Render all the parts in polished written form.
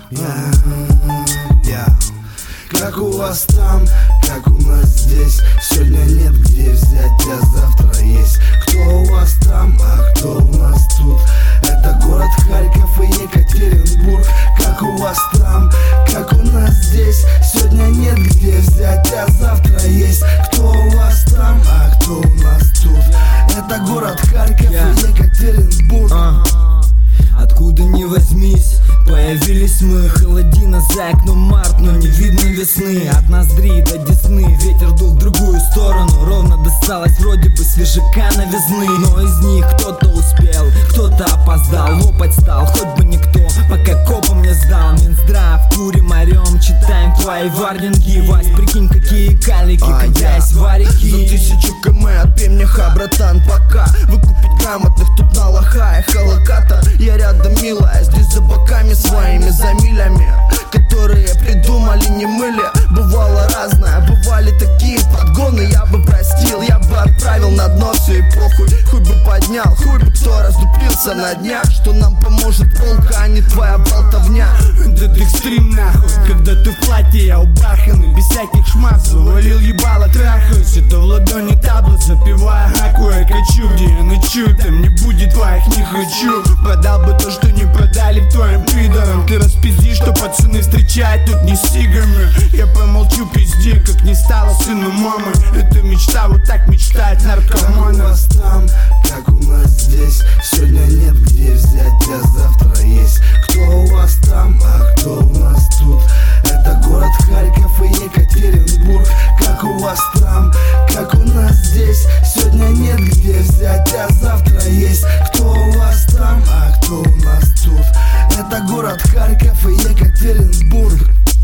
Как у вас там, как у нас здесь. Сегодня нет где взять, а завтра есть. Кто у вас там, а кто у нас тут? Это город Харьков и Екатеринбург. Как у вас там, как у нас здесь. Сегодня нет где взять, а завтра есть. Кто у вас там, а кто у нас тут? Это город Харьков и Екатеринбург. Откуда ни возьмись, появились мы. Холодина за окном март, но не видно весны. От ноздри до десны ветер дул в другую сторону. Ровно досталось вроде бы свежака новизны. Но из них кто-то успел, кто-то опоздал. Лопать стал, хоть бы никто, пока копом не сдал. Минздрав, курим, орем, читаем твои варнинги. Вась, прикинь, какие калики, когда есть варики. За 1000 км отпей мне ха, братан, пока. Выкупить грамотных тут на лоха и холоката. Я рядом, милая, здесь за боками своими, за милями, которые придумали, не мыли. Бывало разное, бывали такие подгоны. Я бы простил, я бы отправил на дно все и похуй. Хуй бы поднял, хуй бы кто раздуплился на днях. Что нам поможет полка, а не твоя болтовня. Этот экстрим нахуй, когда ты в платье, я убаханный, без всяких шмат, завалил ебало, трахаюсь. Это в ладони таблет, запивая хаку. Я качу, где я ночую, там не будет твоих, не хочу. Продал бы то, что не продали в твоим пидорам. Ты распизди, что пацаны встречают тут не с сигами. Я помолчу, пизди, как не стало сыну мамы. Это мечта, вот так мечтает наркоман. Как у вас там, как у нас здесь. Сегодня нет где взять, а завтра есть. Кто у вас там, а кто у нас тут? Это город Харьков и Екатеринбург. Как у вас там, как у нас здесь. Сегодня нет где взять, а завтра есть. Кто у вас там, а кто у нас тут? Это город Харьков и Екатеринбург.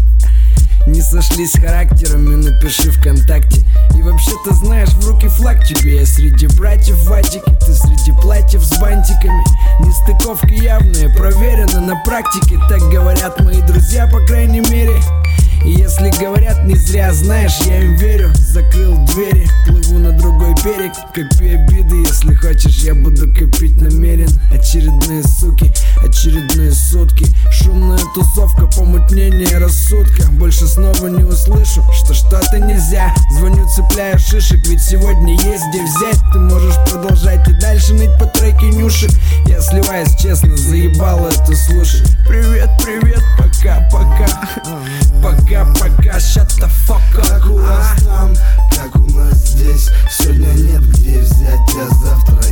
Не сошлись характерами, напиши ВКонтакте. И вообще ты знаешь, в руки флаг тебе. Я среди братьев Вадики, ты среди платьев с бантиками. Нестыковки явные, проверены на практике. Так говорят мои друзья, по крайней мере. И если говорят не зря, знаешь, я им верю. Закрыл двери, плыву на другой берег. Копи обиды, если хочешь, я буду копить намерен. Очередные суки, очередные сутки. Шумная тусовка, помутнение рассудка. Больше снова не услышу, что что-то нельзя. Звоню, цепляю шишек, ведь сегодня есть где взять. Ты можешь продолжать и дальше ныть по треке Нюши. Я сливаюсь, честно, заебало это слушать. Привет, привет, пока-пока. Пока-пока, shut the fuck up. Как у вас там, как у нас здесь. Сегодня нет где взять, а завтра